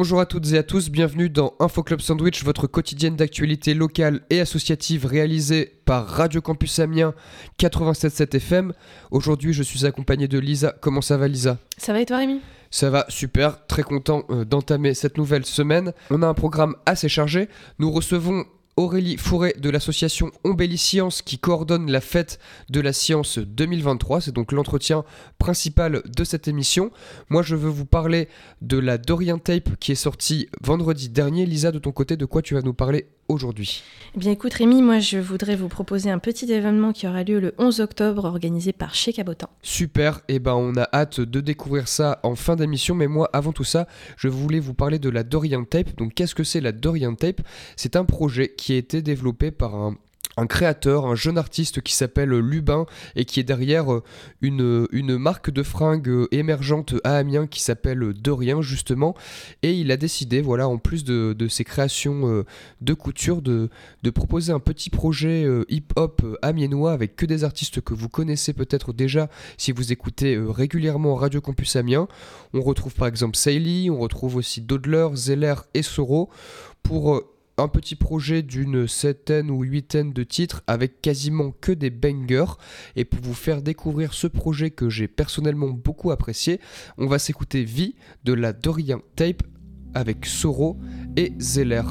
Bonjour à toutes et à tous, bienvenue dans Info Club Sandwich, votre quotidienne d'actualité locale et associative réalisée par Radio Campus Amiens 87.7 FM. Aujourd'hui, je suis accompagné de Lisa. Comment ça va, Lisa ? Ça va et toi, Rémi ? Ça va, super, très content d'entamer cette nouvelle semaine. On a un programme assez chargé. Nous recevons Aurélie Fourré de l'association Ombelli Science qui coordonne la fête de la science 2023. C'est donc l'entretien principal de cette émission. Moi, je veux vous parler de la Dorian Tape qui est sortie vendredi dernier. Lisa, de ton côté, de quoi tu vas nous parler aujourd'hui ? Eh bien écoute Rémi, moi je voudrais vous proposer un petit événement qui aura lieu le 11 octobre organisé par Chez Cabotin. Super, et on a hâte de découvrir ça en fin d'émission, mais moi avant tout ça, je voulais vous parler de la Dorian Tape. Donc qu'est-ce que c'est la Dorian Tape ? C'est un projet qui a été développé par un créateur, un jeune artiste qui s'appelle Lubin et qui est derrière une marque de fringues émergente à Amiens qui s'appelle Dorian justement, et il a décidé, voilà, en plus de ses créations de couture, de proposer un petit projet hip-hop amiénois avec que des artistes que vous connaissez peut-être déjà si vous écoutez régulièrement Radio Campus Amiens. On retrouve par exemple Sailly, on retrouve aussi Dodler, Zeller et Soro pour un petit projet d'une 7 ou 8 de titres avec quasiment que des bangers. Et pour vous faire découvrir ce projet que j'ai personnellement beaucoup apprécié, on va s'écouter Vie de la Dorian Tape avec Soro et Zeller.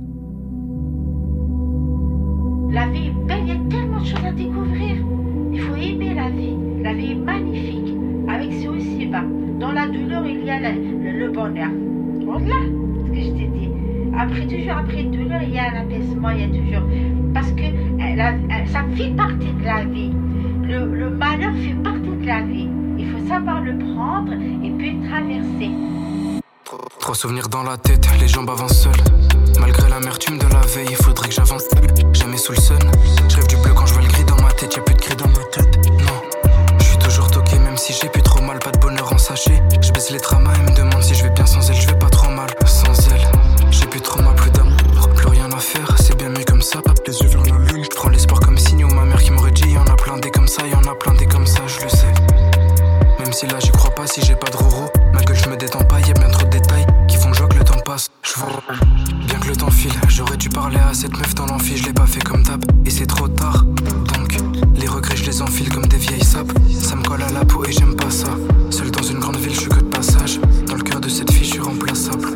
La vie est belle, il y a tellement de choses à découvrir. Il faut aimer la vie. La vie est magnifique. Avec ce aussi bas. Dans la douleur, il y a le bonheur. Voilà ce que je t'ai dit. Après douleur, il y a un apaisement, il y a toujours... Parce que ça fait partie de la vie. Le malheur fait partie de la vie. Il faut savoir le prendre et puis le traverser. Trop souvenirs dans la tête, les jambes avancent seules. Malgré l'amertume de la veille, il faudrait que j'avance. Jamais sous le sun. Je rêve du bleu quand je vois le gris dans ma tête. Y'a plus de gris dans ma tête. Non, je suis toujours toqué, même si j'ai plus trop mal. Pas de bonheur en sachet. Je baisse les tramas et me demande si je vais bien sans elle. Je vais pas trop mal sans elle. J'ai plus trop mal, plus d'amour, plus rien à faire. C'est bien mieux comme ça, les yeux vers la lune. Je prends l'espoir comme signe. Ma mère qui m'aurait dit y'en a plein des comme ça, y'en a plein des comme ça, je le sais. Même si là j'y crois pas, si j'ai pas de roro, ma gueule je me détends pas, y'a bien trop de détails qui font que je vois que le temps passe. Je vois bien que le temps file, j'aurais dû parler à cette meuf dans l'amphi, je l'ai pas fait comme d'hab, et c'est trop tard. Donc les regrets je les enfile comme des vieilles sapes. Ça me colle à la peau et j'aime pas ça. Seul dans une grande ville, je suis que de passage. Dans le cœur de cette fille, je suis remplaçable.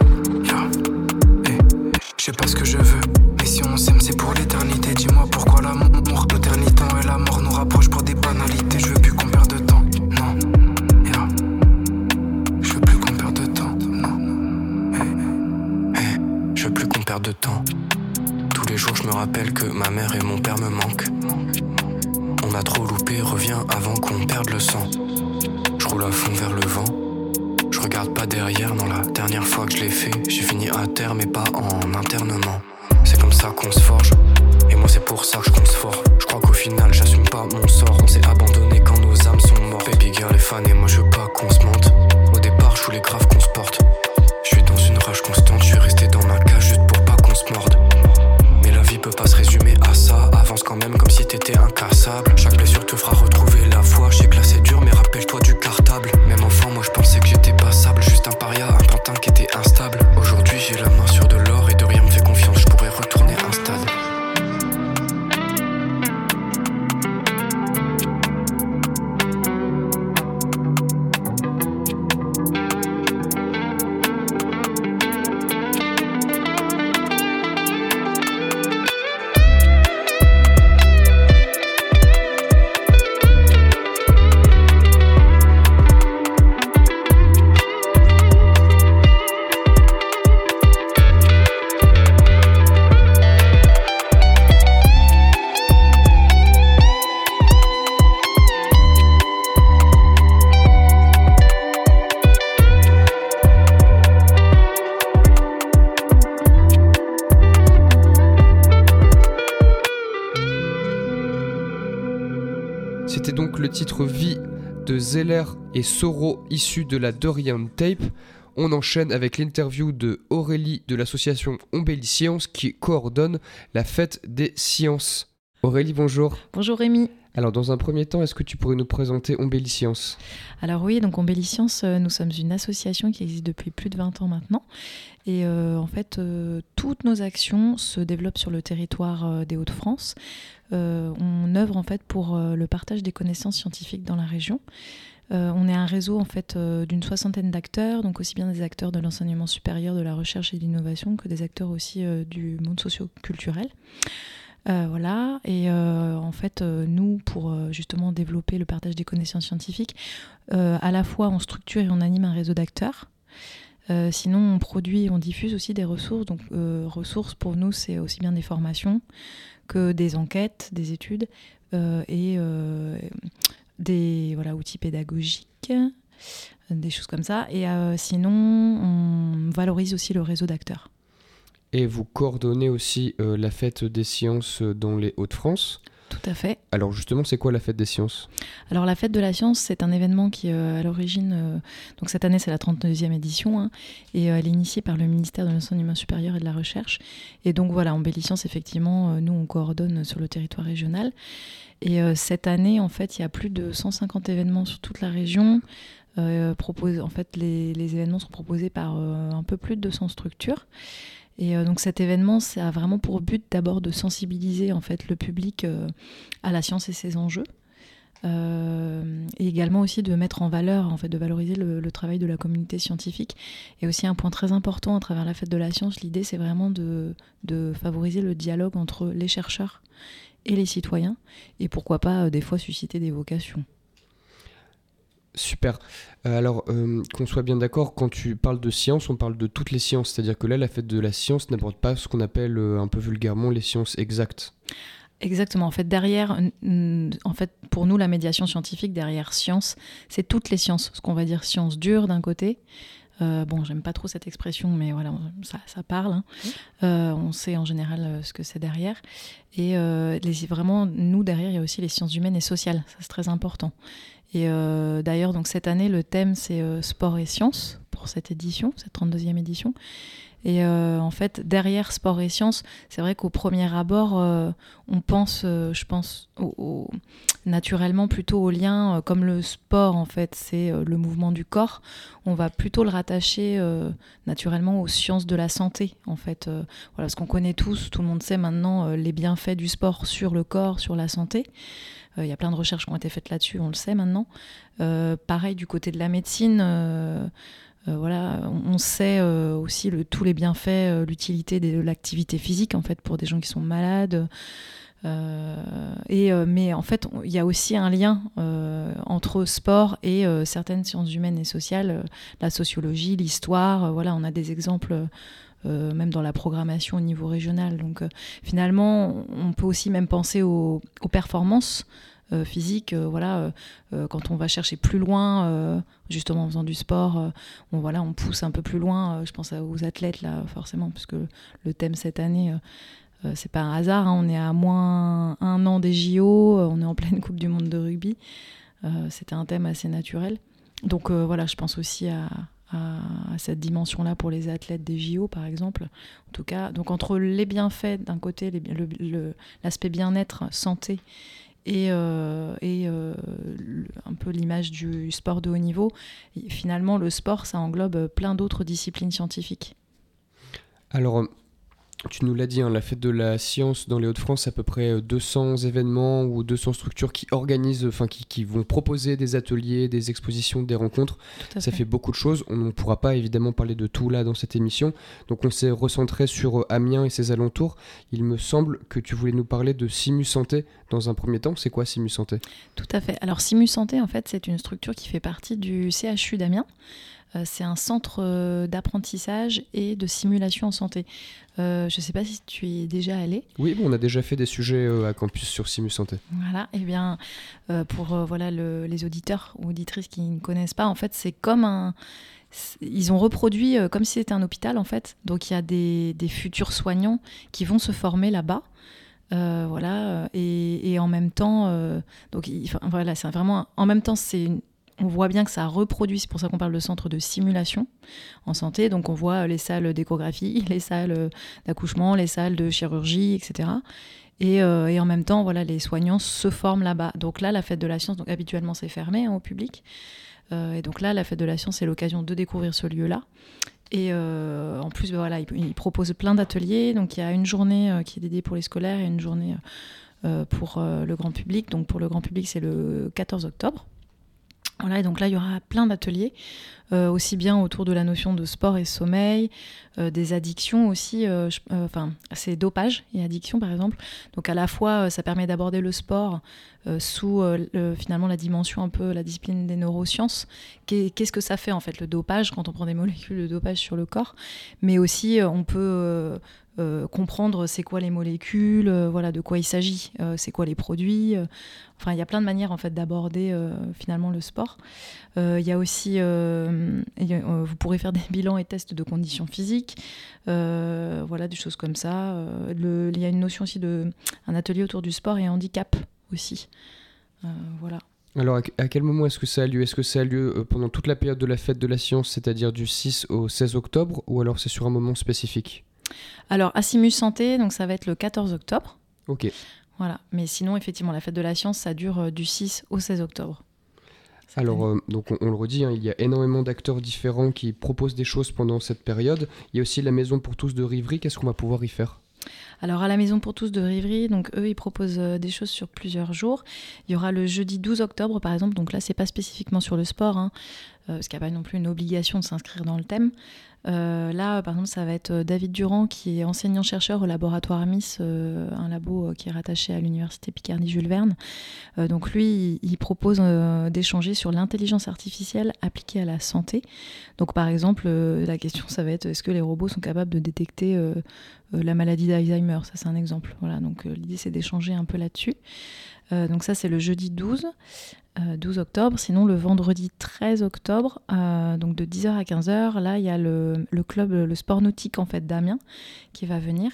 Je sais pas ce que je veux, mais si on s'aime c'est pour l'éternité. Dis-moi pourquoi l'amour, l'éternité et la mort nous rapprochent pour des banalités. Je veux plus qu'on perde de temps, non, yeah. Je veux plus qu'on perde de temps, non, je veux plus qu'on perde de temps. Tous les jours je me rappelle que ma mère et mon père me manquent. On a trop loupé, reviens avant qu'on perde le sang. Je roule à fond vers le vent. Je regarde pas derrière, non, la dernière fois que je l'ai fait, j'ai fini à terre mais pas en internement. C'est comme ça qu'on se forge, et moi c'est pour ça que je compte fort. Je crois qu'au final j'assume pas mon sort. On s'est abandonné quand nos âmes sont mortes. Baby girl est fan et moi je veux pas qu'on se mente. Au départ je voulais grave qu'on se porte. Je suis dans une rage constante, je suis resté dans ma cage juste pour pas qu'on se morde. Mais la vie peut pas se résumer à ça. Avance quand même comme si t'étais incassable. Chaque blessure te fera retrouver la foi. Je sais que là c'est dur mais rappelle-toi du cartable. Même enfant moi je pensais que j'étais passable. Juste un paria, un pantin qui était instable. Aujourd'hui j'ai la main sur de l'or et de rien me fait confiance. Je pourrais retourner un stade. C'était donc le titre Vie de Zeller et Soro issu de la Dorian Tape. On enchaîne avec l'interview de Aurélie de l'association Ombelli Science qui coordonne la fête des sciences. Aurélie, bonjour. Bonjour Rémi. Alors dans un premier temps, est-ce que tu pourrais nous présenter Ombelliscience ? Alors oui, donc Ombelliscience, nous sommes une association qui existe depuis plus de 20 ans maintenant. Et en fait, toutes nos actions se développent sur le territoire des Hauts-de-France. On œuvre en fait pour le partage des connaissances scientifiques dans la région. On est un réseau en fait d'une 60aine d'acteurs, donc aussi bien des acteurs de l'enseignement supérieur, de la recherche et de l'innovation que des acteurs aussi du monde socio-culturel. Voilà, et en fait, nous, pour justement développer le partage des connaissances scientifiques, à la fois on structure et on anime un réseau d'acteurs. Sinon, on produit et on diffuse aussi des ressources. Donc, ressources pour nous, c'est aussi bien des formations que des enquêtes, des études et des outils pédagogiques, des choses comme ça. Et sinon, on valorise aussi le réseau d'acteurs. Et vous coordonnez aussi la fête des sciences dans les Hauts-de-France. Tout à fait. Alors justement, c'est quoi la fête des sciences ? Alors la fête de la science, c'est un événement qui à l'origine, donc cette année c'est la 32e édition, hein, et elle est initiée par le ministère de l'Enseignement supérieur et de la Recherche. Et donc voilà, Ombelliscience, effectivement, nous on coordonne sur le territoire régional. Et cette année, en fait, il y a plus de 150 événements sur toute la région. En fait, les événements sont proposés par un peu plus de 200 structures. Et donc cet événement, ça a vraiment pour but d'abord de sensibiliser en fait le public à la science et ses enjeux, et également aussi de mettre en valeur, en fait, de valoriser le travail de la communauté scientifique. Et aussi un point très important à travers la fête de la science, l'idée c'est vraiment de favoriser le dialogue entre les chercheurs et les citoyens, et pourquoi pas des fois susciter des vocations. Super. Alors, qu'on soit bien d'accord, quand tu parles de science, on parle de toutes les sciences. C'est-à-dire que là, la fête de la science n'aborde pas ce qu'on appelle un peu vulgairement les sciences exactes. Exactement. En fait, pour nous, la médiation scientifique, derrière science, c'est toutes les sciences. Ce qu'on va dire sciences dures d'un côté. J'aime pas trop cette expression, mais voilà, ça parle. Hein. On sait en général ce que c'est derrière. Et vraiment, nous, derrière, il y a aussi les sciences humaines et sociales. Ça, c'est très important. Et d'ailleurs, donc cette année, le thème, c'est sport et sciences pour cette édition, cette 32e édition. Et en fait, derrière sport et sciences, c'est vrai qu'au premier abord, on pense, je pense, naturellement plutôt au lien, comme le sport, en fait, c'est le mouvement du corps. On va plutôt le rattacher naturellement aux sciences de la santé, en fait. Voilà, ce qu'on connaît tous, tout le monde sait maintenant les bienfaits du sport sur le corps, sur la santé. Il y a plein de recherches qui ont été faites là-dessus, on le sait maintenant. Pareil, du côté de la médecine, on sait aussi tous les bienfaits, l'utilité de l'activité physique en fait, pour des gens qui sont malades. Mais en fait, il y a aussi un lien entre sport et certaines sciences humaines et sociales, la sociologie, l'histoire. On a des exemples même dans la programmation au niveau régional. Donc finalement, on peut aussi même penser aux performances physiques. Quand on va chercher plus loin, justement en faisant du sport, on pousse un peu plus loin. Je pense aux athlètes là, forcément, parce que le thème cette année, c'est pas un hasard. Hein, on est à moins 1 an des JO, on est en pleine Coupe du Monde de rugby. C'était un thème assez naturel. Donc je pense aussi à cette dimension-là pour les athlètes des JO, par exemple. En tout cas, donc entre les bienfaits d'un côté, l'aspect bien-être, santé, et un peu l'image du sport de haut niveau, finalement, le sport, ça englobe plein d'autres disciplines scientifiques. Alors, tu nous l'as dit, hein, la fête de la science dans les Hauts-de-France, c'est à peu près 200 événements ou 200 structures qui organisent, qui vont proposer des ateliers, des expositions, des rencontres. Ça fait beaucoup de choses. On ne pourra pas évidemment parler de tout là dans cette émission. Donc on s'est recentré sur Amiens et ses alentours. Il me semble que tu voulais nous parler de Simu Santé dans un premier temps. C'est quoi Simu Santé ? Tout à fait. Alors Simu Santé, en fait, c'est une structure qui fait partie du CHU d'Amiens. C'est un centre d'apprentissage et de simulation en santé. Je ne sais pas si tu y es déjà allé. Oui, on a déjà fait des sujets à campus sur Simu Santé. Voilà, et bien pour les auditeurs ou auditrices qui ne connaissent pas, en fait, c'est comme ils ont reproduit comme si c'était un hôpital, en fait. Donc il y a des futurs soignants qui vont se former là-bas. Et en même temps, c'est vraiment en même temps on voit bien que ça reproduit, c'est pour ça qu'on parle de centre de simulation en santé. Donc on voit les salles d'échographie, les salles d'accouchement, les salles de chirurgie, etc. Et en même temps, voilà, les soignants se forment là-bas. Donc là, la fête de la science, donc habituellement c'est fermé au public. Et donc là, la fête de la science, c'est l'occasion de découvrir ce lieu-là. Et en plus, voilà, ils proposent plein d'ateliers. Donc il y a une journée qui est dédiée pour les scolaires et une journée pour le grand public. Donc pour le grand public, c'est le 14 octobre. Voilà, et donc là, il y aura plein d'ateliers, aussi bien autour de la notion de sport et sommeil, des addictions aussi, c'est dopage et addiction par exemple. Donc à la fois, ça permet d'aborder le sport sous finalement la dimension un peu, la discipline des neurosciences. Qu'est-ce que ça fait en fait le dopage quand on prend des molécules de dopage sur le corps, mais aussi on peut comprendre c'est quoi les molécules, voilà, de quoi il s'agit, c'est quoi les produits. Enfin, il y a plein de manières en fait d'aborder finalement le sport. Il y a aussi, vous pourrez faire des bilans et tests de conditions physiques, voilà, des choses comme ça. Il y a une notion aussi un atelier autour du sport et handicap aussi. Voilà. Alors, à quel moment est-ce que ça a lieu ? Est-ce que ça a lieu pendant toute la période de la fête de la science, c'est-à-dire du 6 au 16 octobre, ou alors c'est sur un moment spécifique ? Alors, Assimus Santé, donc ça va être le 14 octobre. Ok. Voilà. Mais sinon, effectivement, la fête de la science, ça dure du 6 au 16 octobre. Alors, donc on le redit, il y a énormément d'acteurs différents qui proposent des choses pendant cette période. Il y a aussi la Maison pour tous de Rivry. Qu'est-ce qu'on va pouvoir y faire ? Alors à la Maison pour tous de Rivry, donc eux ils proposent des choses sur plusieurs jours. Il y aura le jeudi 12 octobre par exemple, donc là c'est pas spécifiquement sur le sport, parce qu'il n'y a pas non plus une obligation de s'inscrire dans le thème. Là par exemple ça va être David Durand qui est enseignant-chercheur au laboratoire MIS, un labo qui est rattaché à l'université Picardie-Jules Verne. Donc lui il propose d'échanger sur l'intelligence artificielle appliquée à la santé. Donc par exemple la question ça va être est-ce que les robots sont capables de détecter la maladie d'Alzheimer, ça c'est un exemple. Voilà, donc l'idée c'est d'échanger un peu là-dessus. Donc ça c'est le jeudi 12 octobre. Sinon le vendredi 13 octobre, donc de 10h à 15h, là il y a le club, le sport nautique en fait d'Amiens qui va venir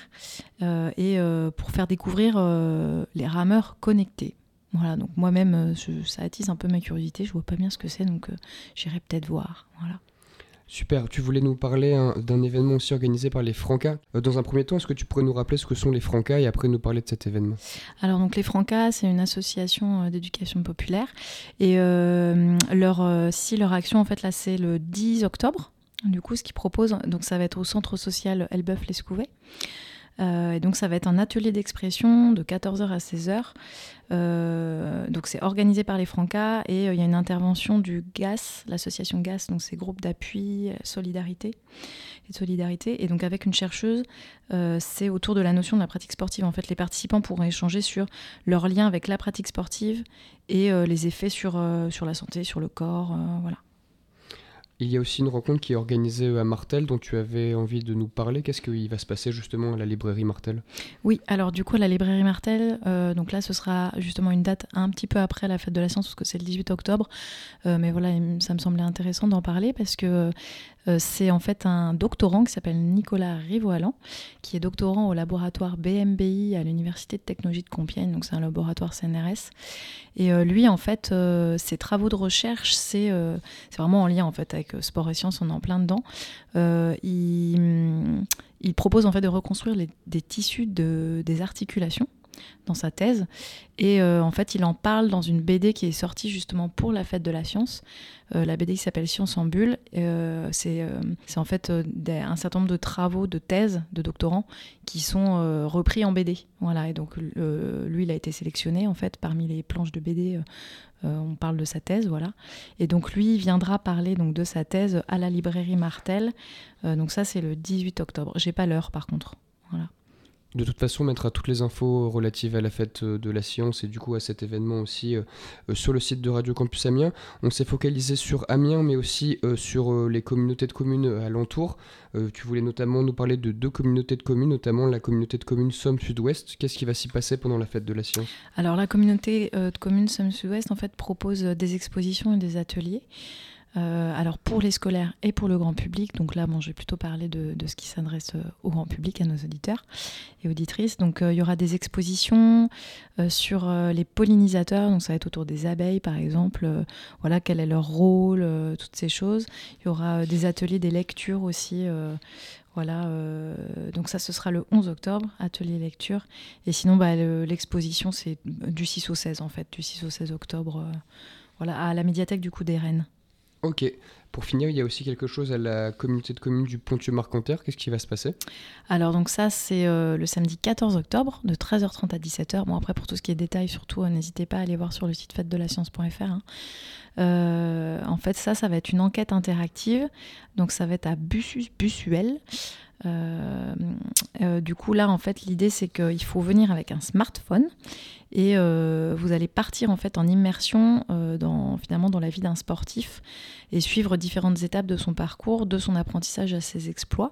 et pour faire découvrir les rameurs connectés. Voilà, donc moi-même ça attise un peu ma curiosité, je vois pas bien ce que c'est, donc j'irai peut-être voir. Voilà. Super, tu voulais nous parler d'un événement aussi organisé par les Francas. Dans un premier temps, est-ce que tu pourrais nous rappeler ce que sont les Francas et après nous parler de cet événement ? Alors donc les Francas, c'est une association d'éducation populaire et leur action en fait là c'est le 10 octobre. Du coup ce qu'ils proposent, donc ça va être au centre social Elbeuf-Lescouvet. Et donc ça va être un atelier d'expression de 14h à 16h. Donc c'est organisé par les Francas et il y a une intervention du GAS, l'association GAS, donc c'est groupe d'appui solidarité. Et donc avec une chercheuse, c'est autour de la notion de la pratique sportive. En fait, les participants pourront échanger sur leur lien avec la pratique sportive et les effets sur la santé, sur le corps, voilà. Il y a aussi une rencontre qui est organisée à Martel dont tu avais envie de nous parler. Qu'est-ce qui va se passer justement à la librairie Martel ? Oui, alors du coup à la librairie Martel, donc là ce sera justement une date un petit peu après la fête de la science parce que c'est le 18 octobre. Mais voilà, ça me semblait intéressant d'en parler parce que c'est en fait un doctorant qui s'appelle Nicolas Rivoalan, qui est doctorant au laboratoire BMBI à l'Université de Technologie de Compiègne, donc c'est un laboratoire CNRS. Et lui, en fait, ses travaux de recherche, c'est vraiment en lien en fait avec sport et sciences, on est en plein dedans. Il propose en fait de reconstruire des tissus des articulations dans sa thèse et en fait il en parle dans une BD qui est sortie justement pour la fête de la science, la BD qui s'appelle Science en bulle. C'est en fait un certain nombre de travaux de thèse de doctorants qui sont repris en BD, voilà. Et donc lui il a été sélectionné en fait parmi les planches de BD, on parle de sa thèse, voilà. Et donc lui il viendra parler donc de sa thèse à la librairie Martel, donc ça c'est le 18 octobre, j'ai pas l'heure par contre, voilà. De toute façon, on mettra toutes les infos relatives à la fête de la science et du coup à cet événement aussi sur le site de Radio Campus Amiens. On s'est focalisé sur Amiens, mais aussi sur les communautés de communes alentours. Tu voulais notamment nous parler de 2 communautés de communes, notamment la communauté de communes Somme Sud-Ouest. Qu'est-ce qui va s'y passer pendant la fête de la science ? Alors la communauté de communes Somme Sud-Ouest en fait propose des expositions et des ateliers. Alors pour les scolaires et pour le grand public, donc là je vais plutôt parler de ce qui s'adresse au grand public, à nos auditeurs et auditrices. Donc il y aura des expositions sur les pollinisateurs, donc ça va être autour des abeilles par exemple, voilà, quel est leur rôle, toutes ces choses. Il y aura des ateliers, des lectures aussi, Voilà, donc ça, ce sera le 11 octobre, atelier lecture. Et sinon, l'exposition, c'est du 6 au 16, en fait, du 6 au 16 octobre, voilà, à la médiathèque du coup des Rennes. Ok. Pour finir, il y a aussi quelque chose à la communauté de communes du Ponthieu-Marcanterre. Qu'est-ce qui va se passer ? Alors donc ça, c'est le samedi 14 octobre, de 13h30 à 17h. Bon, après, pour tout ce qui est détails, surtout, n'hésitez pas à aller voir sur le site fêtedelascience.fr. En fait, ça va être une enquête interactive. Donc ça va être à Bussuel. Du coup, là, en fait, l'idée, c'est qu'il faut venir avec un smartphone et vous allez partir en fait en immersion finalement dans la vie d'un sportif et suivre différentes étapes de son parcours, de son apprentissage à ses exploits.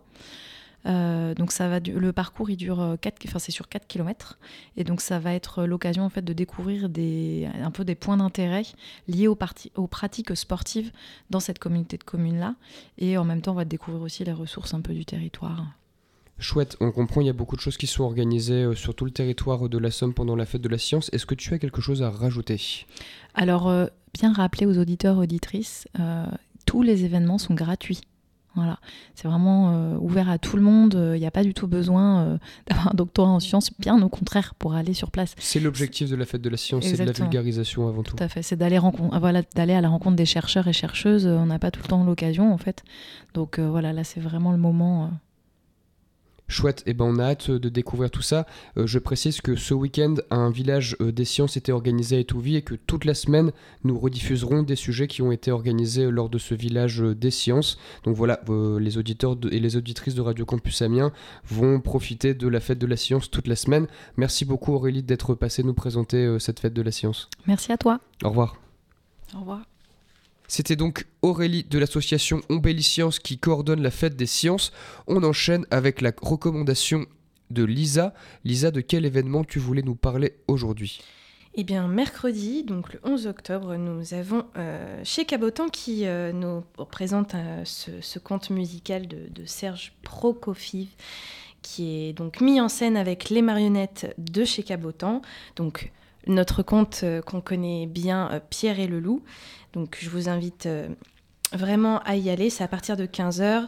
Donc le parcours il dure c'est sur 4 km et donc ça va être l'occasion en fait de découvrir un peu des points d'intérêt liés aux pratiques sportives dans cette communauté de communes là, et en même temps on va découvrir aussi les ressources un peu du territoire. Chouette, on comprend, il y a beaucoup de choses qui sont organisées sur tout le territoire de la Somme pendant la fête de la science. Est-ce que tu as quelque chose à rajouter ? Alors, bien rappeler aux auditeurs, auditrices, tous les événements sont gratuits. Voilà, c'est vraiment ouvert à tout le monde. Il n'y a pas du tout besoin d'avoir un doctorat en sciences, bien au contraire, pour aller sur place. C'est l'objectif de la fête de la science, Exactement. c'est de la vulgarisation avant tout. Tout à fait, c'est d'aller à la rencontre des chercheurs et chercheuses. On n'a pas tout le temps l'occasion, en fait. Donc voilà, là, c'est vraiment le moment. Chouette, et on a hâte de découvrir tout ça. Je précise que ce week-end, un village des sciences était organisé à Étouville et que toute la semaine, nous rediffuserons des sujets qui ont été organisés lors de ce village des sciences. Donc voilà, les auditeurs et les auditrices de Radio Campus Amiens vont profiter de la fête de la science toute la semaine. Merci beaucoup Aurélie d'être passée nous présenter cette fête de la science. Merci à toi. Au revoir. Au revoir. C'était donc Aurélie de l'association Ombellisciences qui coordonne la fête des sciences. On enchaîne avec la recommandation de Lisa. Lisa, de quel événement tu voulais nous parler aujourd'hui ? Eh bien, mercredi, donc le 11 octobre, nous avons chez Cabotan qui nous présente ce conte musical de Serge Prokofiev, qui est donc mis en scène avec les marionnettes de chez Cabotan. Donc, notre conte qu'on connaît bien, Pierre et le loup. Donc je vous invite vraiment à y aller, c'est à partir de 15h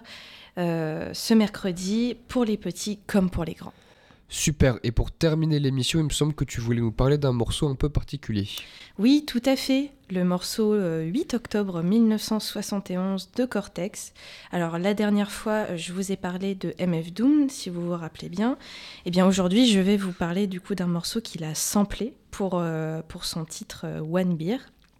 ce mercredi, pour les petits comme pour les grands. Super, et pour terminer l'émission, il me semble que tu voulais nous parler d'un morceau un peu particulier. Oui, tout à fait, le morceau 8 octobre 1971 de Cortex. Alors la dernière fois, je vous ai parlé de MF Doom, si vous vous rappelez bien. Eh bien aujourd'hui, je vais vous parler du coup d'un morceau qu'il a samplé pour son titre One Beer.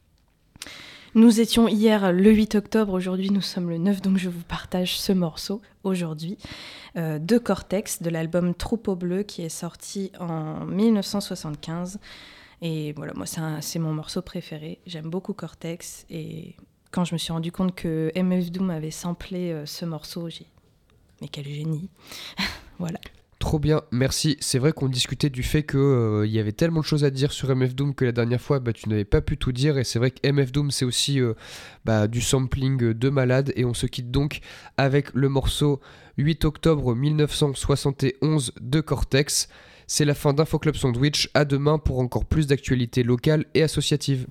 Nous étions hier le 8 octobre, aujourd'hui nous sommes le 9, donc je vous partage ce morceau aujourd'hui de Cortex, de l'album Troupeau Bleu qui est sorti en 1975. Et voilà, moi c'est mon morceau préféré, j'aime beaucoup Cortex, et quand je me suis rendu compte que MF Doom avait samplé ce morceau, j'ai dit mais quel génie. Voilà. Trop bien, merci. C'est vrai qu'on discutait du fait qu'il y avait tellement de choses à dire sur MF Doom que la dernière fois, tu n'avais pas pu tout dire. Et c'est vrai que MF Doom, c'est aussi du sampling de malade. Et on se quitte donc avec le morceau 8 octobre 1971 de Cortex. C'est la fin d'Info Club Sandwich. À demain pour encore plus d'actualités locales et associatives.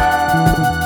Bye.